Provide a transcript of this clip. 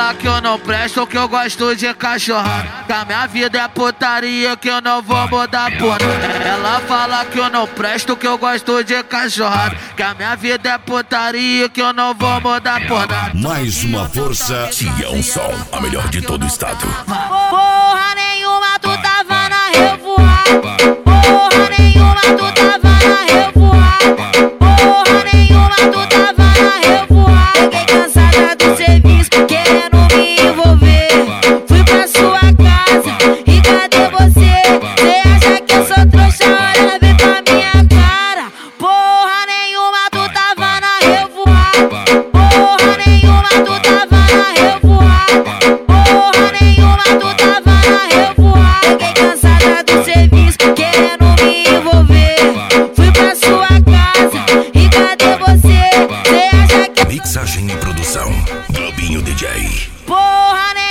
fala que eu não presto, que eu gosto de cachorrada, que a minha vida é putaria, que eu não vou mudar por nada. Ela fala que eu não presto, que eu gosto de cachorrada, que a minha vida é putaria, que eu não vou mudar por nada. Mais uma força. Tião Som, a melhor de todo o estado. Porra nenhuma, tu tava na revoada. Porra nenhuma, tu tava na revoada. Porra nenhuma, tu tava na revoada. Fiquei cansada do serviço, querendo me envolver. Fui pra sua casa e cadê você? Cê acha que eu sou trouxa? Olha bem pra minha cara. Porra nenhuma, tu tava na revoada. Porra nenhuma, tu tava na revoada. Porra nenhuma, tu tava na revoada. Fiquei cansada do serviço, querendo me envolver. Fui pra sua casa e cadê você? Cê acha que... Mixagem e produção, Globinho DJ. Porra nenhuma.